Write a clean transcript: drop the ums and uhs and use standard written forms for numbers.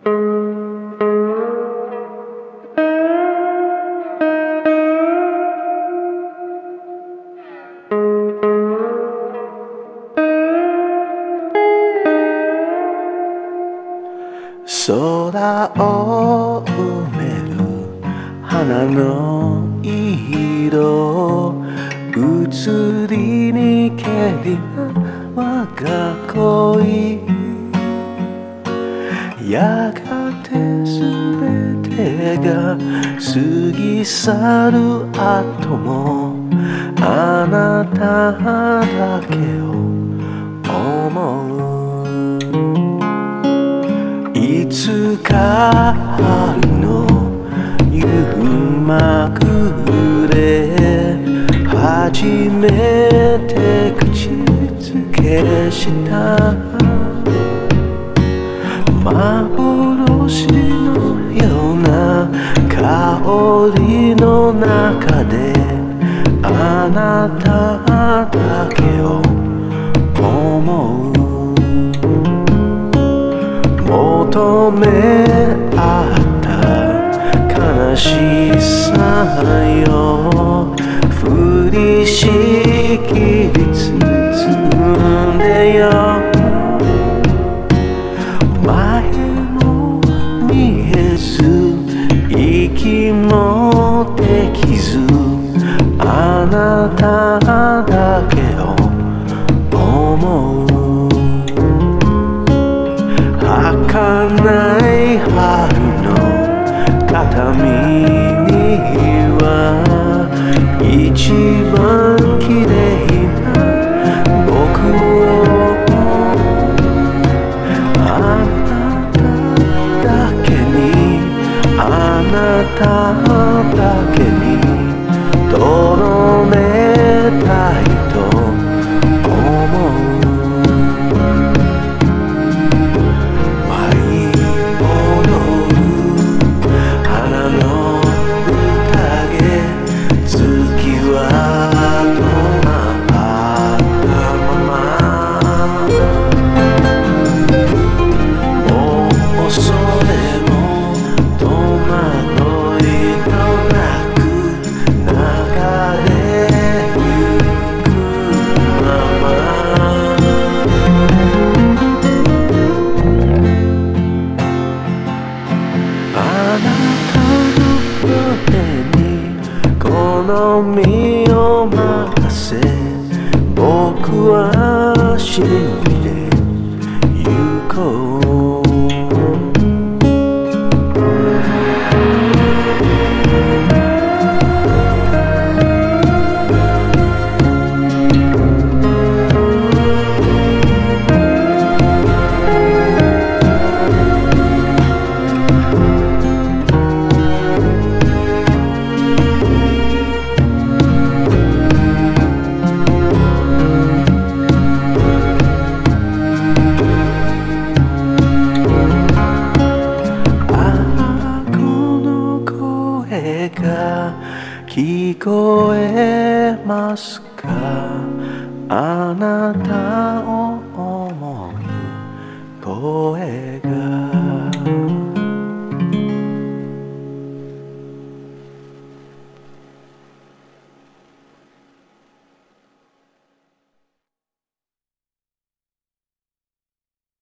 空を埋める花の色、移りにけりな我が恋、やがてすべてが過ぎ去る後もあなただけを思う。いつか春の夕まぐれ、初めて口づけした幻のような香りの中であなただけを思う。求め合った悲しさよ、降りしきり包んでよ。前も見えず息もできず、あなただけを思う。儚い春の形見には一番綺麗な僕を、あなただけに、あなただけにとどめたいと思う。好みを任せ、僕は信じてゆこう。聞こえますか、あなたを思う声が。